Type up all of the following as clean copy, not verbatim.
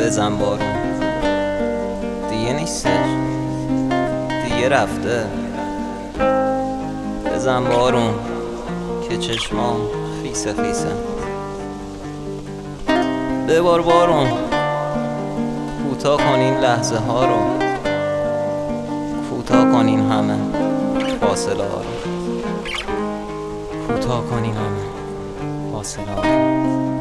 بزن بارون دیگه نیستش، دیگه رفته. بزن بارون که چشمام خیسه خیسه. ببار بارون کوتاه کن این لحظه ها رو، کوتاه کن این همه فاصله ها رو، کوتاه کن این همه فاصله ها رو.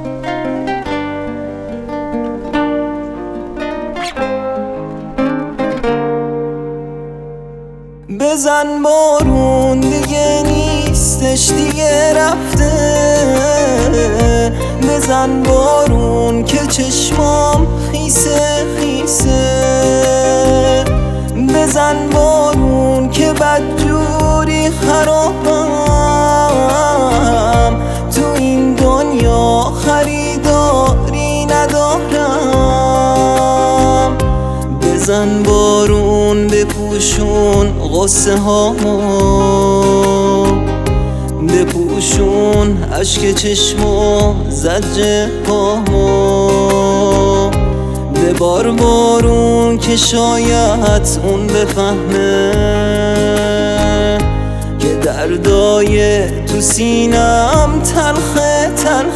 بزن بارون دیگه نیستش، دیگه رفته. بزن بارون که چشمام خیسه خیسه. بزن بارون که بدجوری خرابم، تو این دنیا خریداری ندارم. بزن بارون بپوشون غصه هامو، بپوشون اشک چشم و زجر پامو. ببار بارون که شاید اون بفهمه که دردای تو سینم تلخه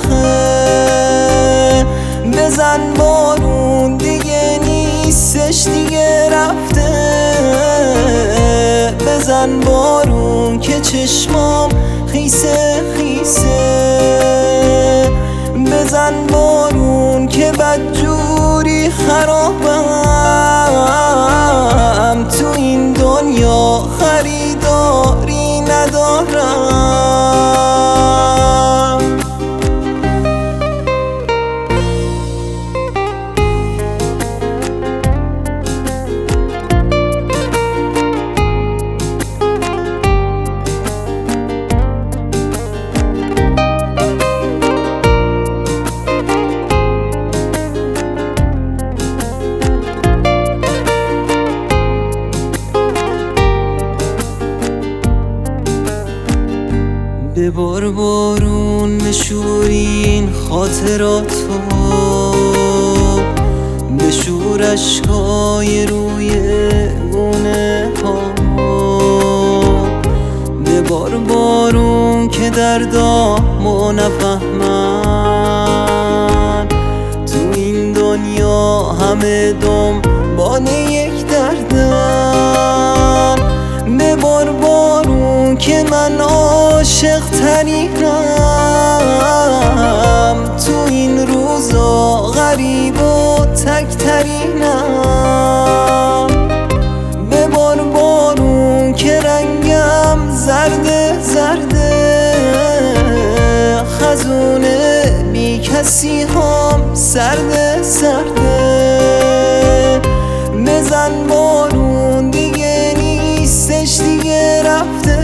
تلخه. بزن بارون دیگه نیستش، دیگه رفته. بزن بارون که چشمام خیسه خیسه. بزن بارون که بدجوری خرابم، تو این دنیا خریداری ندارم. ببار بارون بشورین خاطراتو، بشور اشکای روی گونه هامو. ببار بارون که دردامو نفهمن، تو این دنیا همه دنبال یک دردن. ببار بارون که من عاشق ترینم، تو این روزا غریب و تک ترینم. ببار بارون که رنگم زرده زرده، خزونه بی کسی هم سرده سرده. بزن بارون دیگه نیستش، دیگه رفته.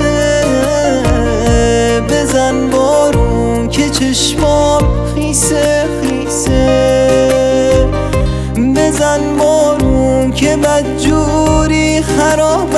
بزن بارون که چشمام خیسه خیسه. بزن بارون که بدجوری خراب